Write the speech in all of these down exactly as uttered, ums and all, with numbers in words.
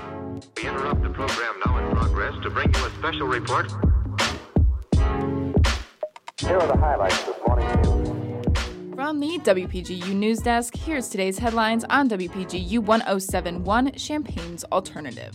We interrupt the program now in progress to bring you a special report. Here are the highlights this morning. From the W P G U News Desk, here's today's headlines on W P G U one oh seven point one, Champaign's Alternative.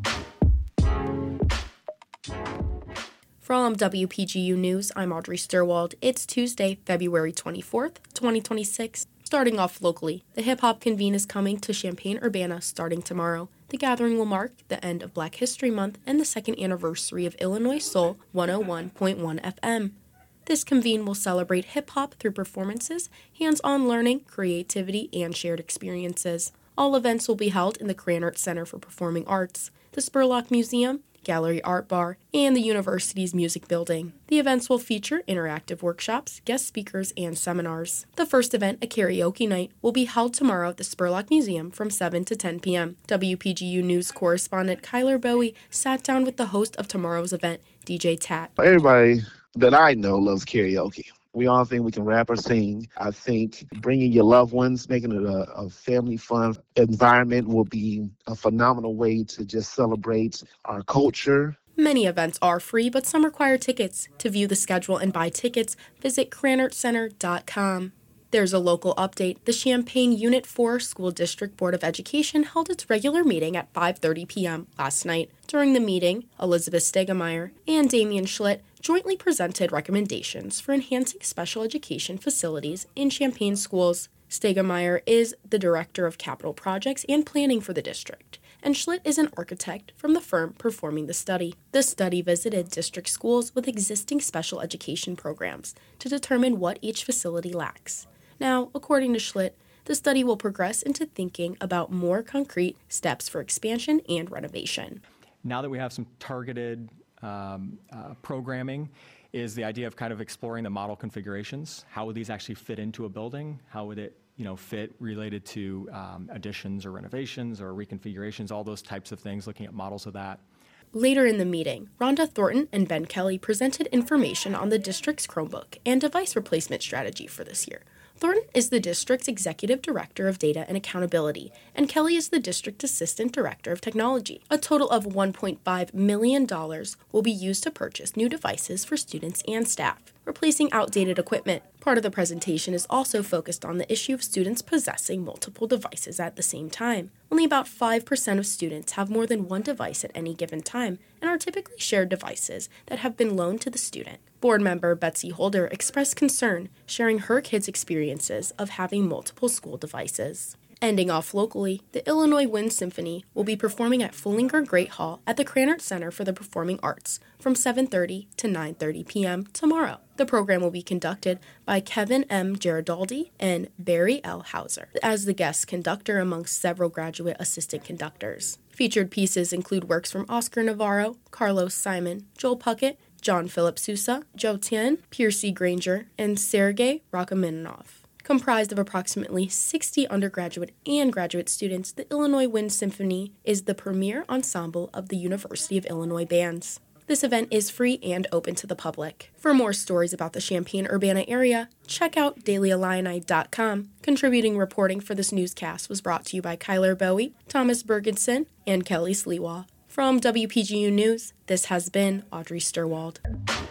From W P G U News, I'm Audrey Sturwald. It's Tuesday, February twenty-fourth, twenty twenty-six. Starting off locally, the Hip Hop Convene is coming to Champaign-Urbana starting tomorrow. The gathering will mark the end of Black History Month and the second anniversary of Illinois Soul one oh one point one F M. This convene will celebrate hip-hop through performances, hands-on learning, creativity, and shared experiences. All events will be held in the Krannert Center for Performing Arts, the Spurlock Museum, Gallery Art Bar, and the university's music building. The events will feature interactive workshops, guest speakers, and seminars. The first event, a karaoke night, will be held tomorrow at the Spurlock Museum from seven to ten p.m. W P G U News correspondent Kyler Bowie sat down with the host of tomorrow's event, D J Tat. Everybody that I know loves karaoke. We all think we can rap or sing. I think bringing your loved ones, making it a, a family fun environment will be a phenomenal way to just celebrate our culture. Many events are free, but some require tickets. To view the schedule and buy tickets, visit krannert center dot com. There's a local update. The Champaign Unit four School District Board of Education held its regular meeting at five thirty p.m. last night. During the meeting, Elizabeth Stegemeyer and Damian Schlitt jointly presented recommendations for enhancing special education facilities in Champaign schools. Stegemeyer is the Director of Capital Projects and Planning for the district, and Schlitt is an architect from the firm performing the study. The study visited district schools with existing special education programs to determine what each facility lacks. Now, according to Schlitt, the study will progress into thinking about more concrete steps for expansion and renovation. Now that we have some targeted um, uh, programming, is the idea of kind of exploring the model configurations. How would these actually fit into a building? How would it, you know, fit related to um, additions or renovations or reconfigurations, all those types of things, looking at models of that. Later in the meeting, Rhonda Thornton and Ben Kelly presented information on the district's Chromebook and device replacement strategy for this year. Thornton is the district's Executive Director of Data and Accountability, and Kelly is the District Assistant Director of Technology. A total of one point five million dollars will be used to purchase new devices for students and staff, replacing outdated equipment. Part of the presentation is also focused on the issue of students possessing multiple devices at the same time. Only about five percent of students have more than one device at any given time and are typically shared devices that have been loaned to the student. Board member Betsy Holder expressed concern, sharing her kids' experiences of having multiple school devices. Ending off locally, the Illinois Wind Symphony will be performing at Fullinger Great Hall at the Krannert Center for the Performing Arts from seven thirty to nine thirty p.m. tomorrow. The program will be conducted by Kevin M. Gerardaldi and Barry L. Hauser as the guest conductor amongst several graduate assistant conductors. Featured pieces include works from Oscar Navarro, Carlos Simon, Joel Puckett, John Philip Sousa, Joe Tien, Piercy Granger, and Sergei Rachmaninoff. Comprised of approximately sixty undergraduate and graduate students, the Illinois Wind Symphony is the premier ensemble of the University of Illinois bands. This event is free and open to the public. For more stories about the Champaign-Urbana area, check out daily illini dot com. Contributing reporting for this newscast was brought to you by Kyler Bowie, Thomas Bergenson, and Kelly Sleewa. From W P G U News, this has been Audrey Sturwald.